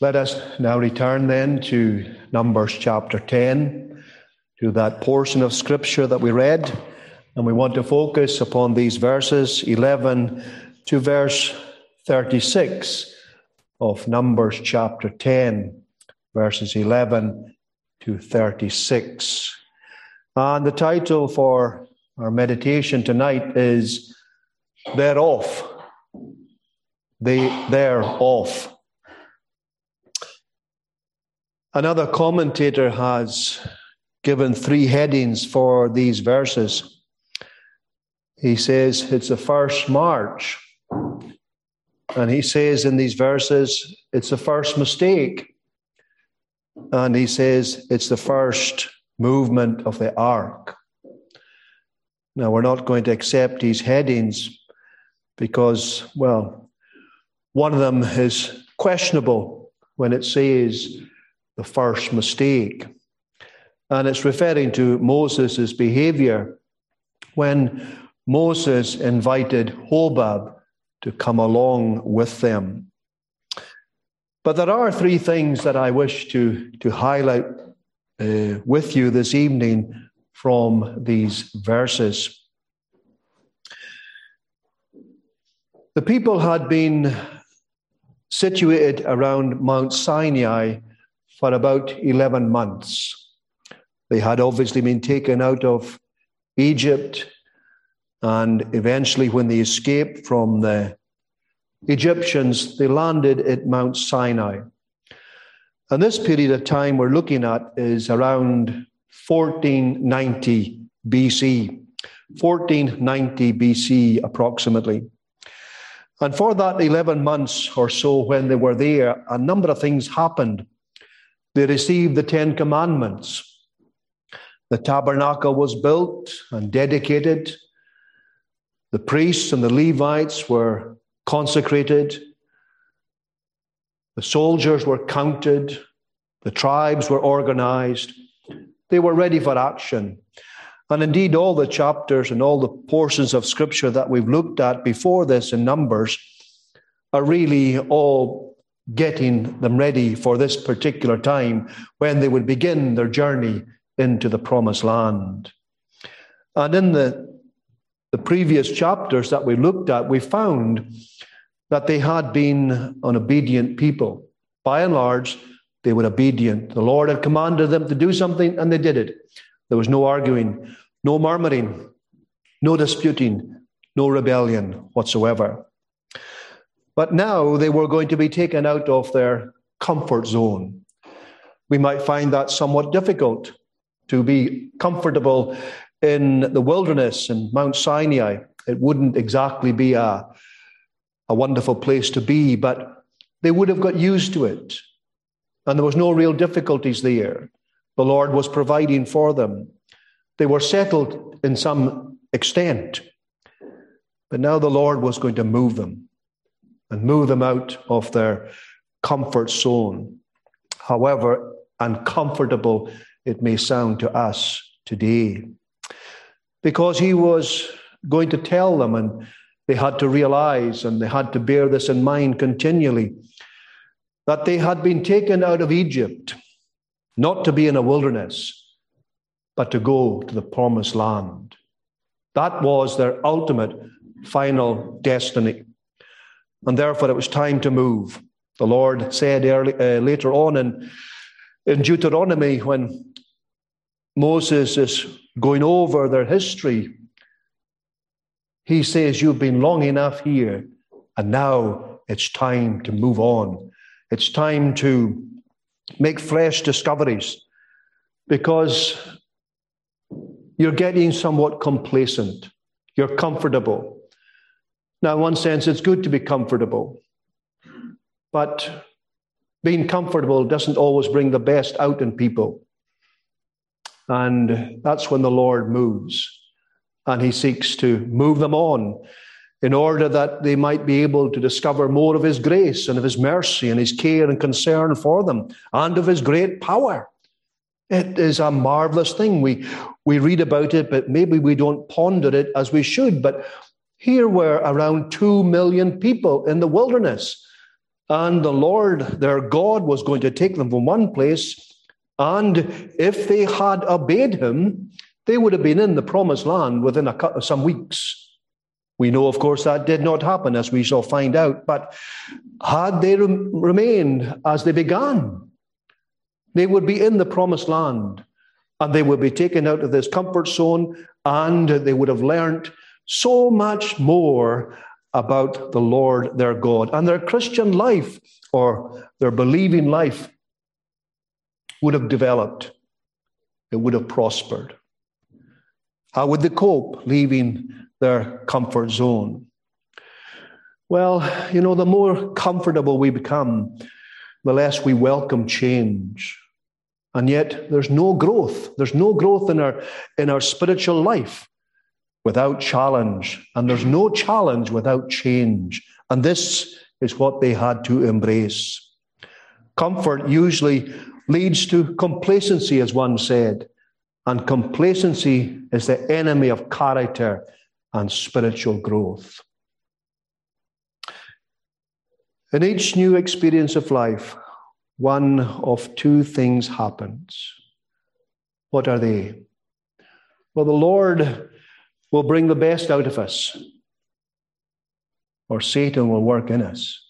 Let us now return then to Numbers chapter 10, to that portion of Scripture that we read. And we want to focus upon these verses 11 to verse 36 of Numbers chapter 10, verses 11 to 36. And the title for our meditation tonight is Thereof. Thereof. Another commentator has given three headings for these verses. He says it's the first march. And he says in these verses, it's the first mistake. And he says it's the first movement of the ark. Now, we're not going to accept these headings because, well, one of them is questionable when it says the first mistake. And it's referring to Moses' behavior when Moses invited Hobab to come along with them. But there are three things that I wish to highlight with you this evening from these verses. The people had been situated around Mount Sinai for about 11 months. They had obviously been taken out of Egypt, and eventually when they escaped from the Egyptians, they landed at Mount Sinai. And this period of time we're looking at is around 1490 BC. 1490 BC approximately. And for that 11 months or so when they were there, a number of things happened. They received the Ten Commandments. The tabernacle was built and dedicated. The priests and the Levites were consecrated. The soldiers were counted. The tribes were organized. They were ready for action. And indeed, all the chapters and all the portions of Scripture that we've looked at before this in Numbers are really all getting them ready for this particular time when they would begin their journey into the Promised Land. And in the previous chapters that we looked at, we found that they had been an obedient people. By and large, they were obedient. The Lord had commanded them to do something, and they did it. There was no arguing, no murmuring, no disputing, no rebellion whatsoever. But now they were going to be taken out of their comfort zone. We might find that somewhat difficult to be comfortable in the wilderness and Mount Sinai. It wouldn't exactly be a wonderful place to be, but they would have got used to it. And there was no real difficulties there. The Lord was providing for them. They were settled in some extent. But now the Lord was going to move them and move them out of their comfort zone. However uncomfortable it may sound to us today. Because he was going to tell them, and they had to realize, and they had to bear this in mind continually, that they had been taken out of Egypt, not to be in a wilderness, but to go to the Promised Land. That was their ultimate, final destiny. And therefore it was time to move. The Lord said later on in Deuteronomy, when Moses is going over their history, he says, you've been long enough here, and now it's time to move on. It's time to make fresh discoveries, because you're getting somewhat complacent. You're comfortable. Now, in one sense, it's good to be comfortable, but being comfortable doesn't always bring the best out in people. And that's when the Lord moves, and he seeks to move them on in order that they might be able to discover more of his grace and of his mercy and his care and concern for them and of his great power. It is a marvelous thing. We read about it, but maybe we don't ponder it as we should. But here were around 2 million people in the wilderness. And the Lord, their God, was going to take them from one place. And if they had obeyed him, they would have been in the promised land within some weeks. We know, of course, that did not happen, as we shall find out. But had they remained as they began, they would be in the promised land, and they would be taken out of this comfort zone, and they would have learned so much more about the Lord their God. And their Christian life, or their believing life, would have developed. It would have prospered. How would they cope leaving their comfort zone? Well, the more comfortable we become, the less we welcome change. And yet there's no growth. There's no growth in our spiritual life without challenge. And there's no challenge without change. And this is what they had to embrace. Comfort usually leads to complacency, as one said. And complacency is the enemy of character and spiritual growth. In each new experience of life, one of two things happens. What are they? Well, the Lord will bring the best out of us, or Satan will work in us.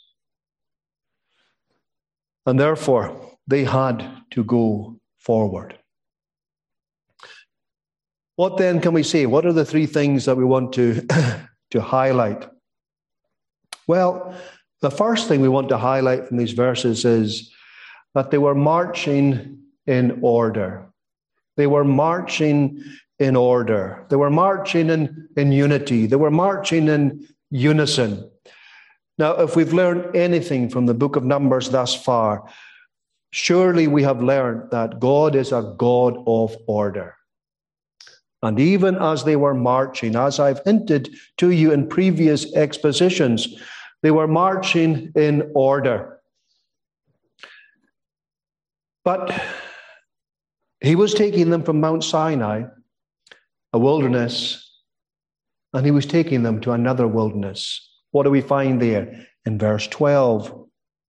And therefore, they had to go forward. What then can we say? What are the three things that we want to highlight? Well, the first thing we want to highlight from these verses is that they were marching in order. They were marching in order. They were marching in unity. They were marching in unison. Now, if we've learned anything from the book of Numbers thus far, surely we have learned that God is a God of order. And even as they were marching, as I've hinted to you in previous expositions, they were marching in order. But he was taking them from Mount Sinai, a wilderness, and he was taking them to another wilderness. What do we find there in verse 12?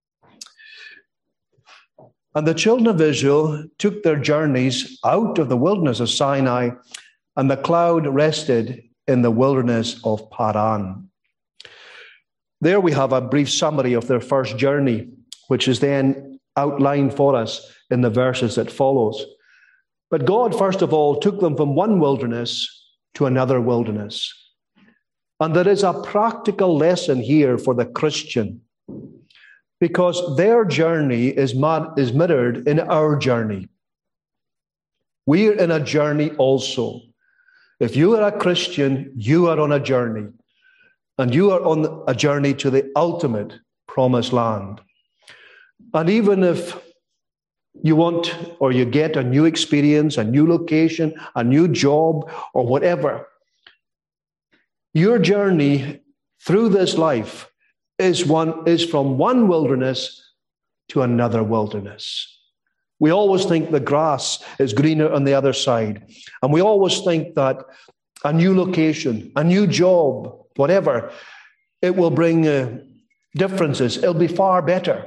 And the children of Israel took their journeys out of the wilderness of Sinai, and the cloud rested in the wilderness of Paran. There we have a brief summary of their first journey, which is then outlined for us in the verses that follows. But God, first of all, took them from one wilderness to another wilderness. And there is a practical lesson here for the Christian, because their journey is mirrored in our journey. We're in a journey also. If you are a Christian, you are on a journey. And you are on a journey to the ultimate promised land. And even if you want or you get a new experience, a new location, a new job, or whatever, your journey through this life is from one wilderness to another wilderness. We always think the grass is greener on the other side. And we always think that a new location, a new job, whatever, it will bring differences. It'll be far better.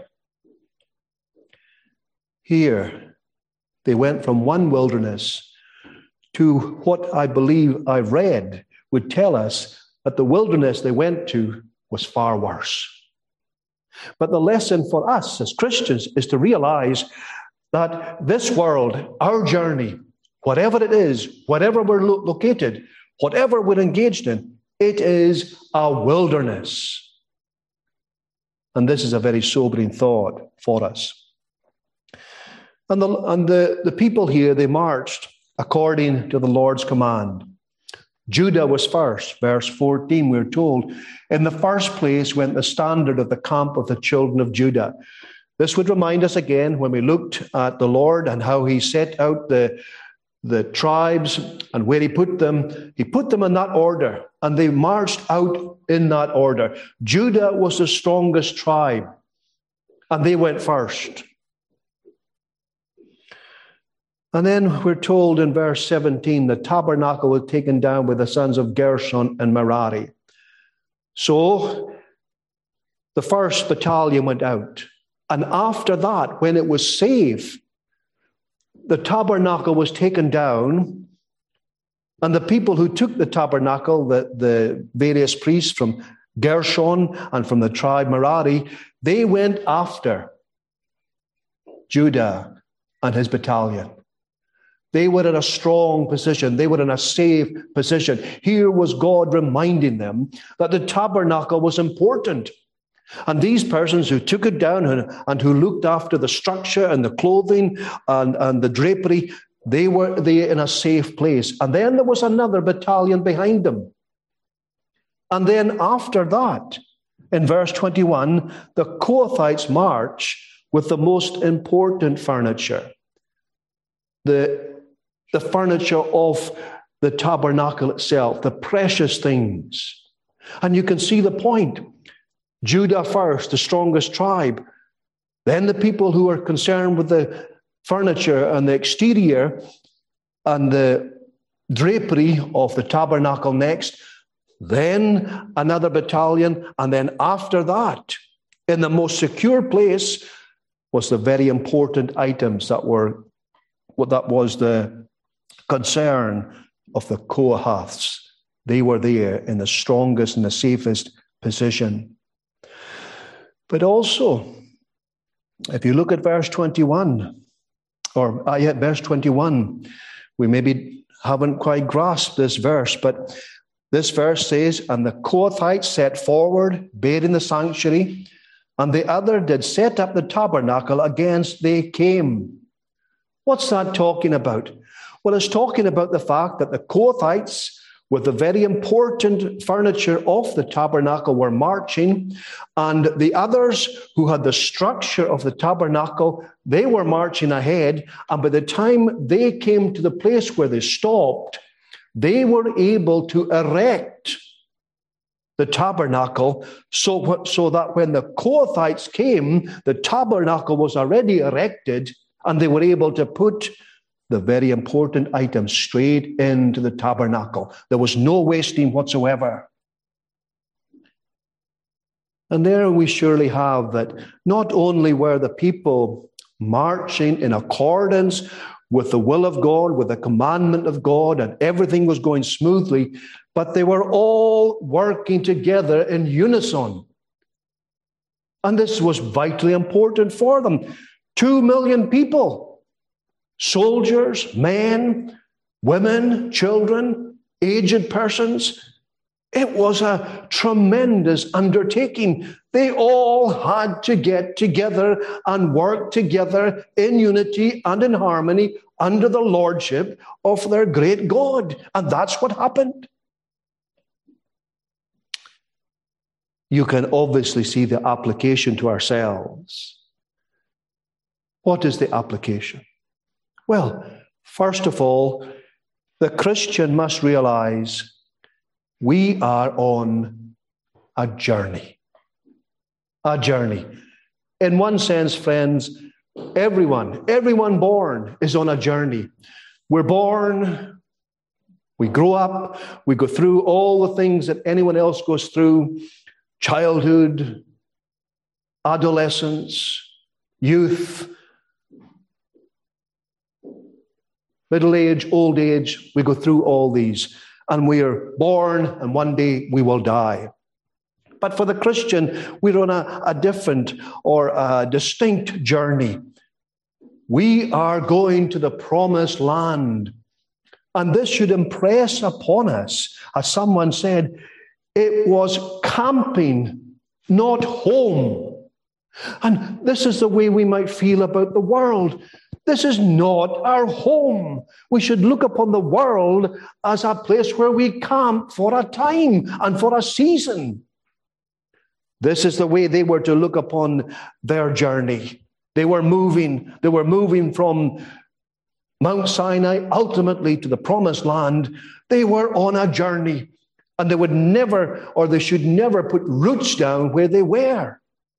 Here, they went from one wilderness to what I believe I read would tell us that the wilderness they went to was far worse. But the lesson for us as Christians is to realize that this world, our journey, whatever it is, whatever we're located, whatever we're engaged in, it is a wilderness. And this is a very sobering thought for us. And the people here, they marched according to the Lord's command. Judah was first. Verse 14, we're told, in the first place went the standard of the camp of the children of Judah. This would remind us again when we looked at the Lord and how he set out the tribes and where he put them. He put them in that order, and they marched out in that order. Judah was the strongest tribe, and they went first. And then we're told in verse 17, the tabernacle was taken down with the sons of Gershon and Merari. So the first battalion went out. And after that, when it was safe, the tabernacle was taken down, and the people who took the tabernacle, the various priests from Gershon and from the tribe Merari, they went after Judah and his battalion. They were in a strong position. They were in a safe position. Here was God reminding them that the tabernacle was important. And these persons who took it down and who looked after the structure and the clothing and the drapery, they were there in a safe place. And then there was another battalion behind them. And then after that, in verse 21, the Kohathites march with the most important furniture, the furniture of the tabernacle itself, the precious things. And you can see the point. Judah first, the strongest tribe. Then the people who are concerned with the furniture and the exterior and the drapery of the tabernacle next. Then another battalion. And then after that, in the most secure place, was the very important items that was the concern of the Kohaths. They were there in the strongest and the safest position. But also, if you look at verse 21, verse 21, we maybe haven't quite grasped this verse, but this verse says, and the Kohathites set forward, bearing the sanctuary, and the other did set up the tabernacle against they came. What's that talking about? Well, it's talking about the fact that the Kohathites, with the very important furniture of the tabernacle, were marching, and the others who had the structure of the tabernacle, they were marching ahead, and by the time they came to the place where they stopped, they were able to erect the tabernacle so that when the Kohathites came, the tabernacle was already erected, and they were able to put the very important items straight into the tabernacle. There was no wasting whatsoever. And there we surely have that not only were the people marching in accordance with the will of God, with the commandment of God, and everything was going smoothly, but they were all working together in unison. And this was vitally important for them. 2 million people. Soldiers, men, women, children, aged persons. It was a tremendous undertaking. They all had to get together and work together in unity and in harmony under the lordship of their great God. And that's what happened. You can obviously see the application to ourselves. What is the application? Well, first of all, the Christian must realize we are on a journey. A journey. In one sense, friends, everyone born is on a journey. We're born, we grow up, we go through all the things that anyone else goes through: childhood, adolescence, youth, middle age, old age. We go through all these, and we are born, and one day we will die. But for the Christian, we're on a different or a distinct journey. We are going to the promised land. And this should impress upon us, as someone said, it was camping, not home. And this is the way we might feel about the world. This is not our home. We should look upon the world as a place where we camp for a time and for a season. This is the way they were to look upon their journey. They were moving from Mount Sinai ultimately to the promised land. They were on a journey, and they would never, or they should never, put roots down where they were.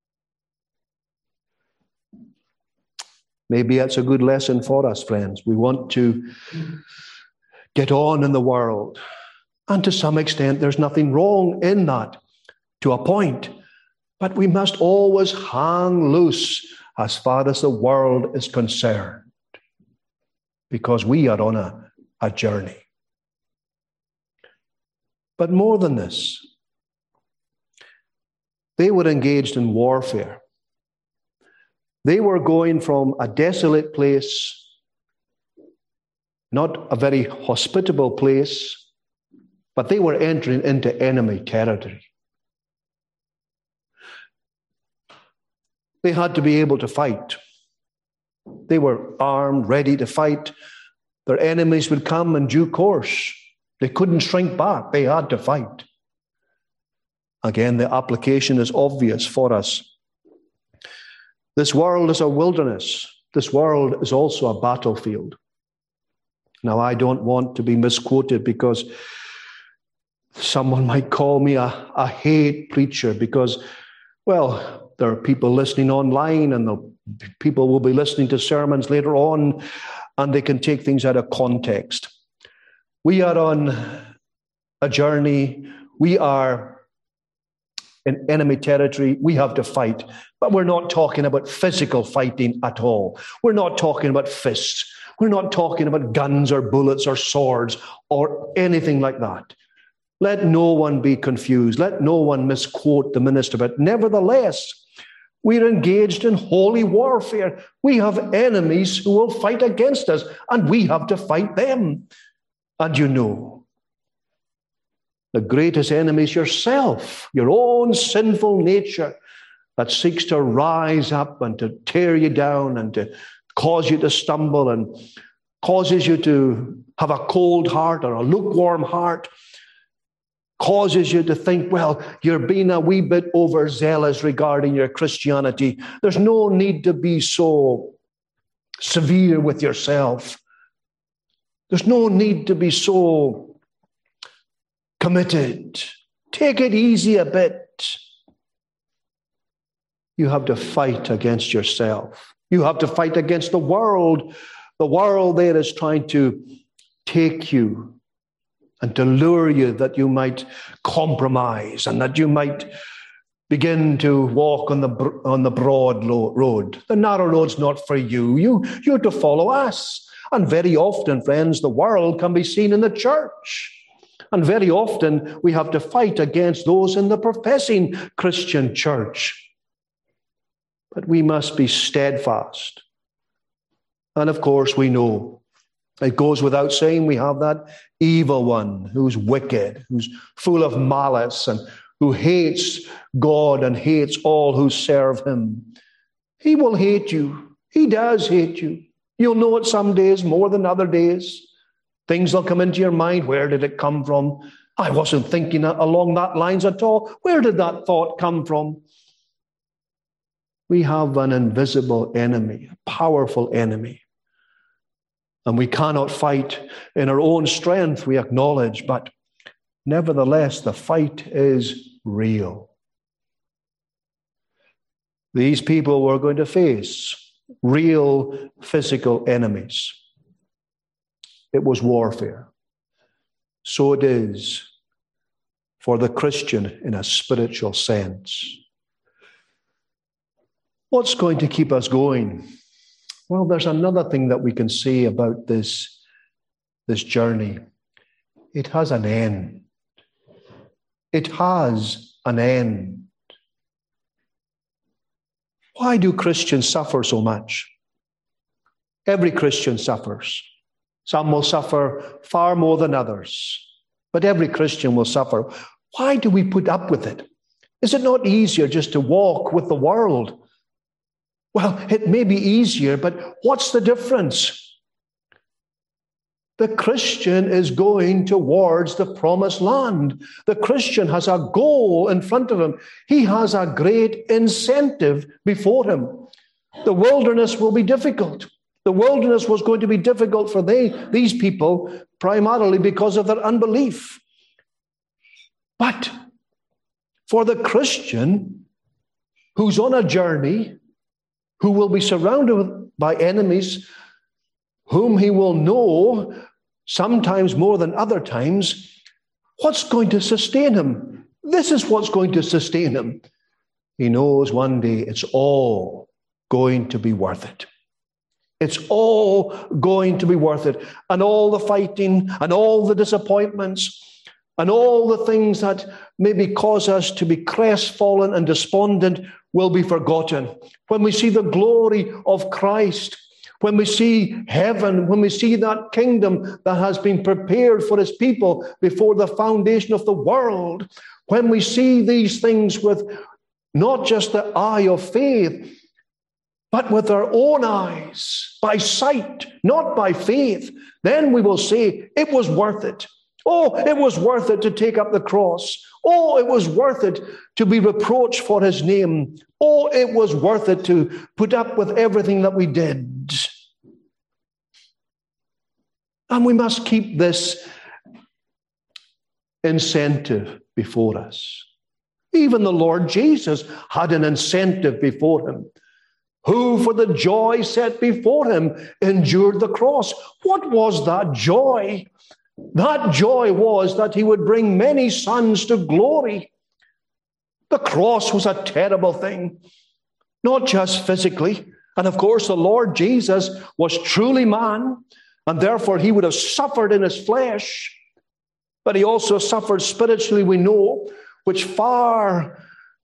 Maybe that's a good lesson for us, friends. We want to get on in the world. And to some extent, there's nothing wrong in that, to a point. But we must always hang loose as far as the world is concerned, because we are on a journey. But more than this, they were engaged in warfare. They were going from a desolate place, not a very hospitable place, but they were entering into enemy territory. They had to be able to fight. They were armed, ready to fight. Their enemies would come in due course. They couldn't shrink back. They had to fight. Again, the application is obvious for us. This world is a wilderness. This world is also a battlefield. Now, I don't want to be misquoted, because someone might call me a hate preacher, because, well, there are people listening online, and the people will be listening to sermons later on, and they can take things out of context. We are on a journey. We are in enemy territory. We have to fight. But we're not talking about physical fighting at all. We're not talking about fists. We're not talking about guns or bullets or swords or anything like that. Let no one be confused. Let no one misquote the minister. But nevertheless, we're engaged in holy warfare. We have enemies who will fight against us, and we have to fight them. And you know, the greatest enemy is yourself, your own sinful nature that seeks to rise up and to tear you down and to cause you to stumble and causes you to have a cold heart or a lukewarm heart, causes you to think, well, you're being a wee bit overzealous regarding your Christianity. There's no need to be so severe with yourself. There's no need to be so committed. Take it easy a bit. You have to fight against yourself. You have to fight against the world. The world there is trying to take you and to lure you that you might compromise and that you might begin to walk on the broad road. The narrow road's not for you. You're to follow us. And very often, friends, the world can be seen in the church. And very often we have to fight against those in the professing Christian church. But we must be steadfast. And of course, we know it goes without saying we have that evil one who's wicked, who's full of malice, and who hates God and hates all who serve him. He will hate you. He does hate you. You'll know it some days more than other days. Things will come into your mind. Where did it come from? I wasn't thinking along that lines at all. Where did that thought come from? We have an invisible enemy, a powerful enemy. And we cannot fight in our own strength, we acknowledge, but nevertheless, the fight is real. These people were going to face real physical enemies. It was warfare. So it is for the Christian in a spiritual sense. What's going to keep us going? Well, there's another thing that we can say about this journey. It has an end. It has an end. Why do Christians suffer so much? Every Christian suffers. Some will suffer far more than others, but every Christian will suffer. Why do we put up with it? Is it not easier just to walk with the world? Well, it may be easier, but what's the difference? The Christian is going towards the promised land. The Christian has a goal in front of him. He has a great incentive before him. The wilderness will be difficult. The wilderness was going to be difficult for these people, primarily because of their unbelief. But for the Christian who's on a journey, who will be surrounded by enemies whom he will know sometimes more than other times, what's going to sustain him? This is what's going to sustain him. he knows one day it's all going to be worth it. It's all going to be worth it. And all the fighting and all the disappointments and all the things that maybe cause us to be crestfallen and despondent will be forgotten. When we see the glory of Christ, when we see heaven, when we see that kingdom that has been prepared for his people before the foundation of the world, when we see these things with not just the eye of faith, but with our own eyes, by sight, not by faith, then we will say, it was worth it. Oh, it was worth it to take up the cross. Oh, it was worth it to be reproached for his name. Oh, it was worth it to put up with everything that we did. And we must keep this incentive before us. Even the Lord Jesus had an incentive before him. Who, for the joy set before him, endured the cross. What was that joy? That joy was that he would bring many sons to glory. The cross was a terrible thing, not just physically. And of course, the Lord Jesus was truly man, and therefore he would have suffered in his flesh. But he also suffered spiritually, we know, which far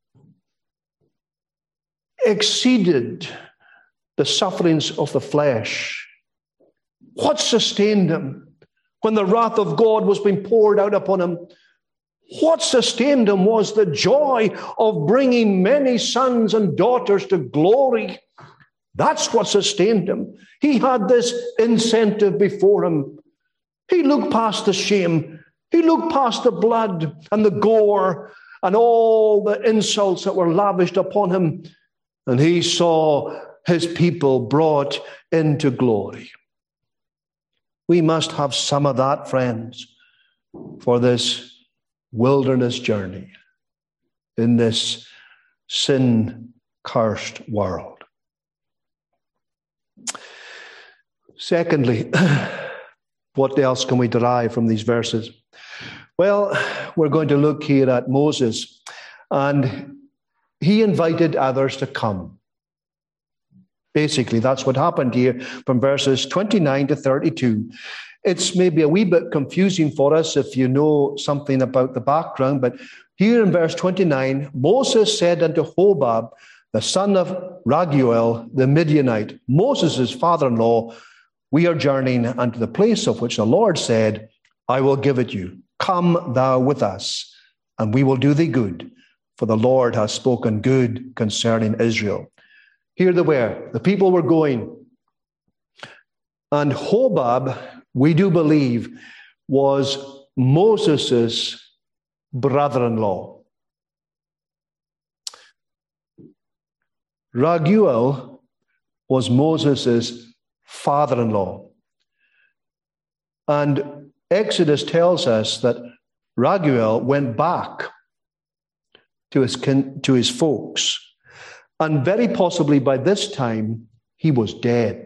exceeded the sufferings of the flesh. What sustained him when the wrath of God was being poured out upon him? What sustained him was the joy of bringing many sons and daughters to glory. That's what sustained him. He had this incentive before him. He looked past the shame. He looked past the blood and the gore and all the insults that were lavished upon him. And he saw his people brought into glory. We must have some of that, friends, for this wilderness journey in this sin-cursed world. Secondly, what else can we derive from these verses? Well, we're going to look here at Moses, and he invited others to come. Basically, that's what happened here from verses 29 to 32. It's maybe a wee bit confusing for us if you know something about the background, but here in verse 29, Moses said unto Hobab, the son of Raguel, the Midianite, Moses' father-in-law, we are journeying unto the place of which the Lord said, I will give it you. Come thou with us, and we will do thee good, for the Lord has spoken good concerning Israel. Here they were. The people were going. And Hobab, we do believe, was Moses' brother-in-law. Raguel was Moses' father-in-law. And Exodus tells us that Raguel went back to his folks. And very possibly by this time, he was dead.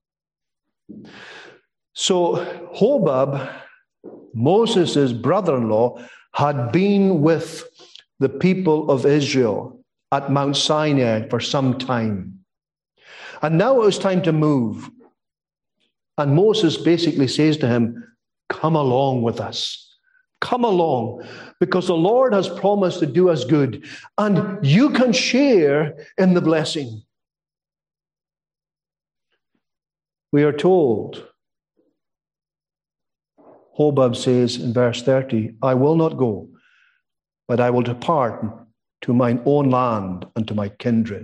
So Hobab, Moses' brother-in-law, had been with the people of Israel at Mount Sinai for some time. And now it was time to move. And Moses basically says to him, come along with us. Come along, because the Lord has promised to do us good, and you can share in the blessing. We are told, Hobab says in verse 30, I will not go, but I will depart to mine own land and to my kindred.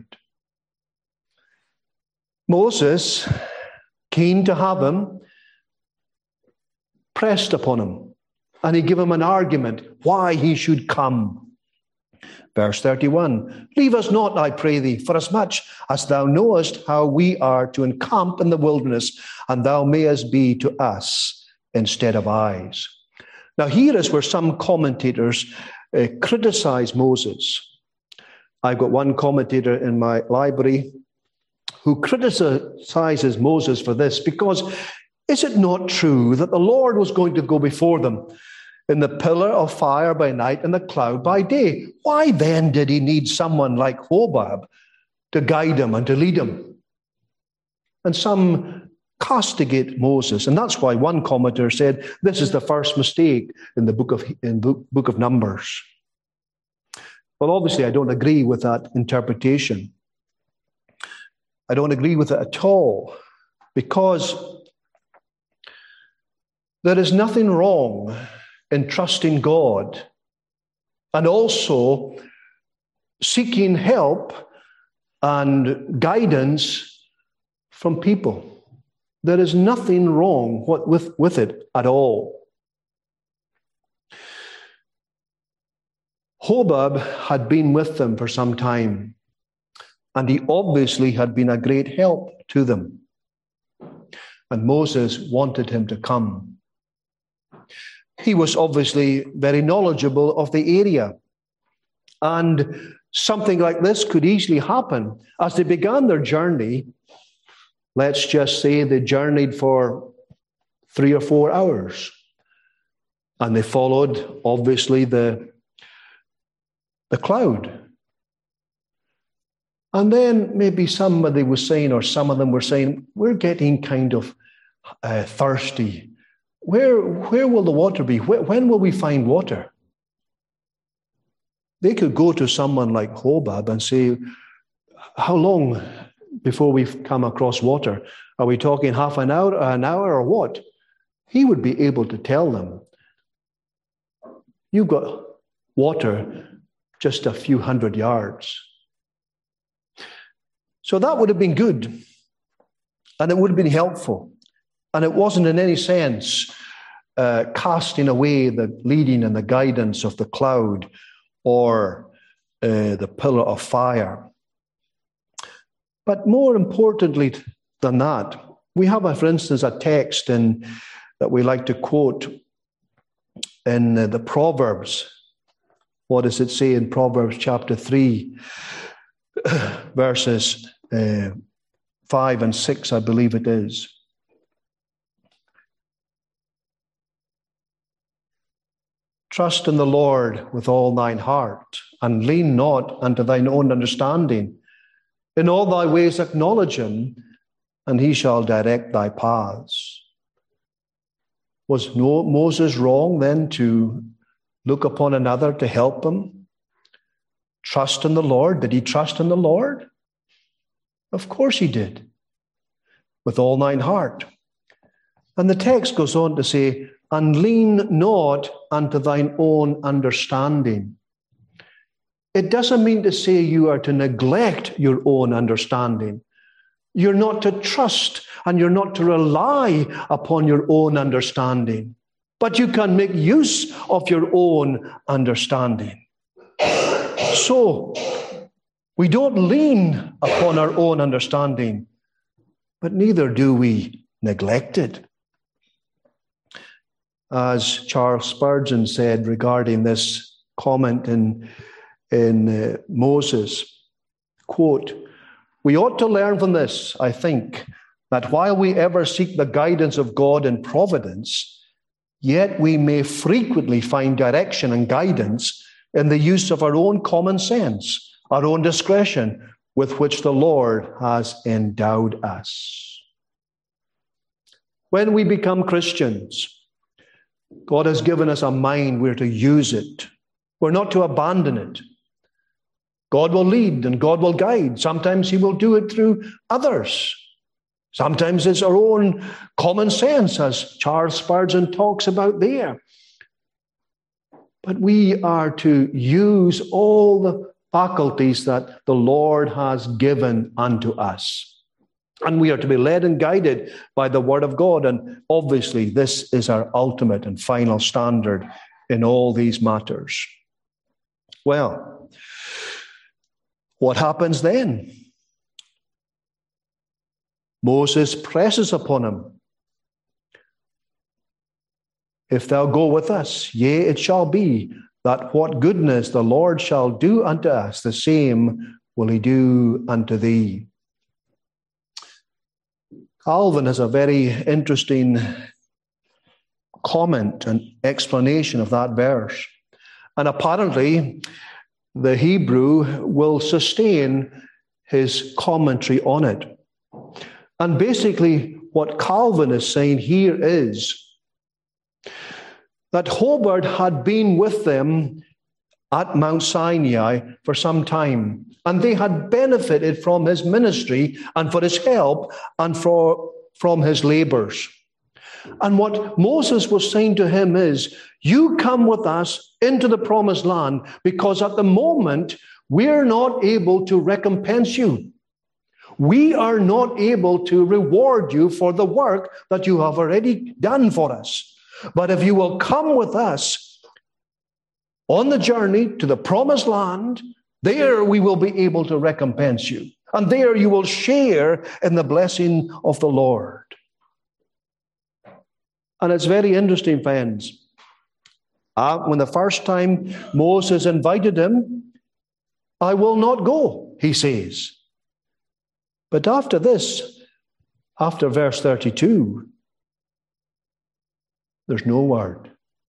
Moses, keen to have him, pressed upon him. And he gave him an argument why he should come. Verse 31, leave us not, I pray thee, for as much as thou knowest how we are to encamp in the wilderness, and thou mayest be to us instead of eyes. Now here is where some commentators criticize Moses. I've got one commentator in my library who criticizes Moses for this, because is it not true that the Lord was going to go before them? in the pillar of fire by night and the cloud by day. Why then did he need someone like Hobab to guide him and to lead him? And some castigate Moses. And that's why one commentator said this is the first mistake in the book of Numbers. Well, obviously, I don't agree with that interpretation. I don't agree with it at all, because there is nothing wrong in trusting God and also seeking help and guidance from people. There is nothing wrong with it at all. Hobab had been with them for some time, and he obviously had been a great help to them. And Moses wanted him to come. He was obviously very knowledgeable of the area. And something like this could easily happen. As they began their journey, let's just say they journeyed for 3 or 4 hours. And they followed, obviously, the cloud. And then maybe somebody was saying, or some of them were saying, we're getting kind of thirsty. Where will the water be? When will we find water? They could go to someone like Hobab and say, how long before we've come across water? Are we talking half an hour, or what? He would be able to tell them, you've got water just a few hundred yards. So that would have been good, and it would have been helpful. And it wasn't in any sense casting away the leading and the guidance of the cloud or the pillar of fire. But more importantly than that, we have, for instance, a text that we like to quote in the Proverbs. What does it say in Proverbs chapter 3, verses 5 and 6, I believe it is. Trust in the Lord with all thine heart, and lean not unto thine own understanding. In all thy ways acknowledge him, and he shall direct thy paths. Was Moses wrong then to look upon another to help him? Trust in the Lord. Did he trust in the Lord? Of course he did. With all thine heart. And the text goes on to say, and lean not unto thine own understanding. It doesn't mean to say you are to neglect your own understanding. You're not to trust and you're not to rely upon your own understanding. But you can make use of your own understanding. So, we don't lean upon our own understanding, but neither do we neglect it. As Charles Spurgeon said regarding this comment in Moses, quote, we ought to learn from this, I think, that while we ever seek the guidance of God in providence, yet we may frequently find direction and guidance in the use of our own common sense, our own discretion, with which the Lord has endowed us. When we become Christians, God has given us a mind. We're to use it. We're not to abandon it. God will lead and God will guide. Sometimes he will do it through others. Sometimes it's our own common sense, as Charles Spurgeon talks about there. But we are to use all the faculties that the Lord has given unto us. And we are to be led and guided by the word of God. And obviously, this is our ultimate and final standard in all these matters. Well, what happens then? Moses presses upon him. If thou go with us, yea, it shall be that what goodness the Lord shall do unto us, the same will he do unto thee. Calvin has a very interesting comment and explanation of that verse. And apparently, the Hebrew will sustain his commentary on it. And basically, what Calvin is saying here is that Hobart had been with them at Mount Sinai for some time, and they had benefited from his ministry and for his help and from his labors. And what Moses was saying to him is, you come with us into the promised land, because at the moment, we're not able to recompense you. We are not able to reward you for the work that you have already done for us. But if you will come with us on the journey to the promised land, there we will be able to recompense you. And there you will share in the blessing of the Lord. And it's very interesting, friends. When the first time Moses invited him, I will not go, he says. But after this, after verse 32, there's no word.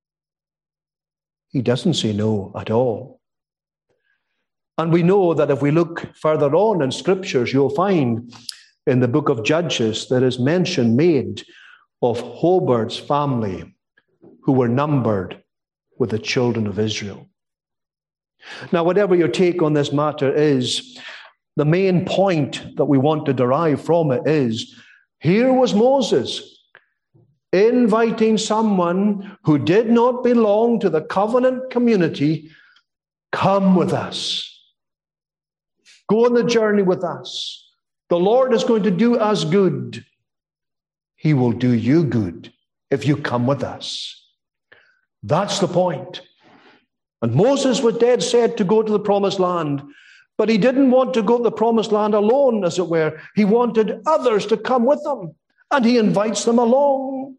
He doesn't say no at all. And we know that if we look further on in scriptures, you'll find in the book of Judges there is mention made of Hobart's family who were numbered with the children of Israel. Now, whatever your take on this matter is, the main point that we want to derive from it is, here was Moses inviting someone who did not belong to the covenant community, come with us. Go on the journey with us. The Lord is going to do us good. He will do you good if you come with us. That's the point. And Moses was dead set to go to the promised land, but he didn't want to go to the promised land alone, as it were. He wanted others to come with him, and he invites them along.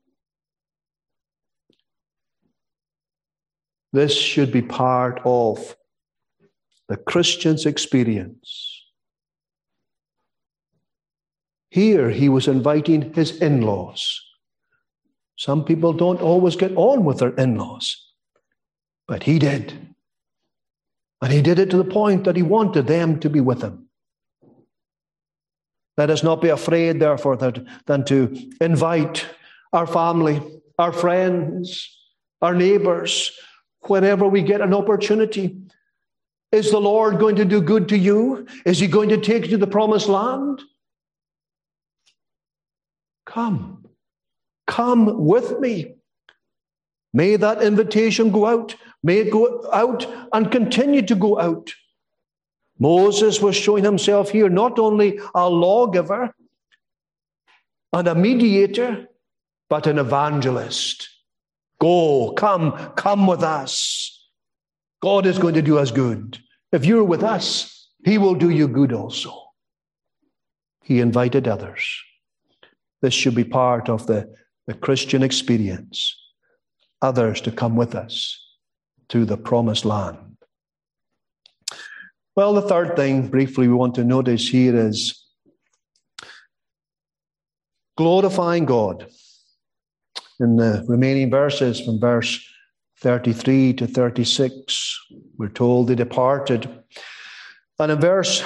This should be part of the Christian's experience. Here he was inviting his in-laws. Some people don't always get on with their in-laws, but he did. And he did it to the point that he wanted them to be with him. Let us not be afraid, therefore, than to invite our family, our friends, our neighbors, wherever we get an opportunity. Is the Lord going to do good to you? Is he going to take you to the promised land? Come. Come with me. May that invitation go out. May it go out and continue to go out. Moses was showing himself here not only a lawgiver and a mediator, but an evangelist. Go, come with us. God is going to do us good. If you're with us, he will do you good also. He invited others. This should be part of the Christian experience. Others to come with us to the promised land. Well, the third thing, briefly, we want to notice here is glorifying God. In the remaining verses, from verse 33 to 36, we're told they departed. And in verse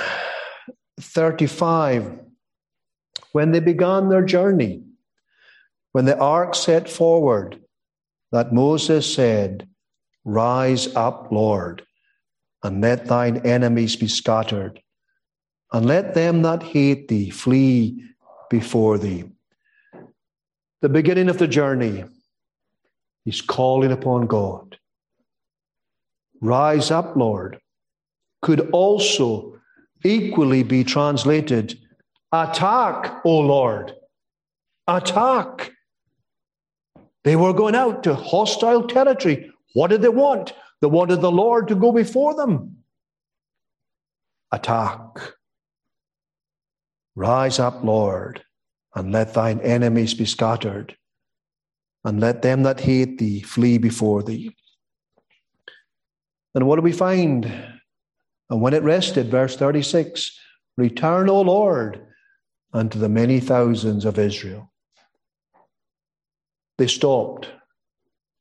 35, when they began their journey, when the ark set forward, that Moses said, Rise up, Lord, and let thine enemies be scattered, and let them that hate thee flee before thee. The beginning of the journey, he's calling upon God. Rise up, Lord, could also equally be translated, attack, O Lord, attack. They were going out to hostile territory. What did they want? They wanted the Lord to go before them. Attack. Rise up, Lord, and let thine enemies be scattered, and let them that hate thee flee before thee. And what do we find? And when it rested, verse 36, return, O Lord, unto the many thousands of Israel. They stopped.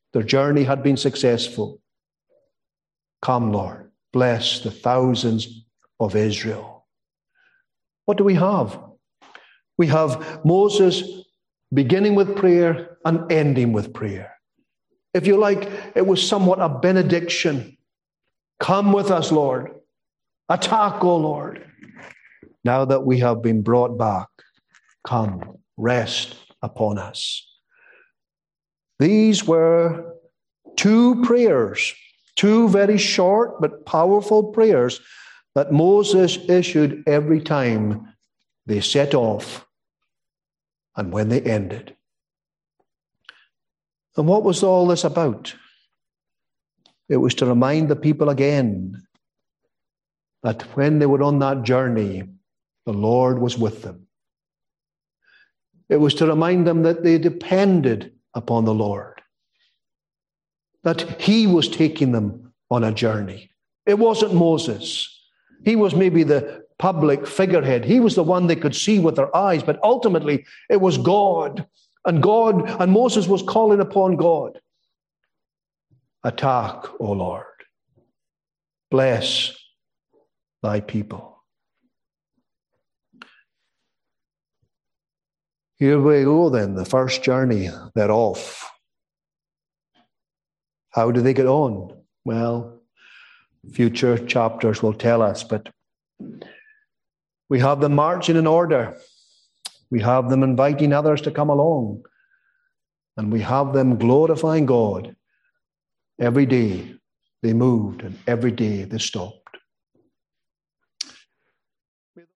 Their journey had been successful. Come, Lord, bless the thousands of Israel. What do we have? We have Moses beginning with prayer and ending with prayer. If you like, it was somewhat a benediction. Come with us, Lord. Attack, O Lord. Now that we have been brought back, come, rest upon us. These were two prayers, two very short but powerful prayers that Moses issued every time they set off and when they ended. And what was all this about? It was to remind the people again that when they were on that journey, the Lord was with them. It was to remind them that they depended upon the Lord, that He was taking them on a journey. It wasn't Moses. He was maybe the public figurehead. He was the one they could see with their eyes, but ultimately it was God. And Moses was calling upon God. Attack, O Lord. Bless thy people. Here we go then, the first journey, they're off. How do they get on? Well, future chapters will tell us, but we have them marching in order. We have them inviting others to come along. And we have them glorifying God. Every day they moved and every day they stopped.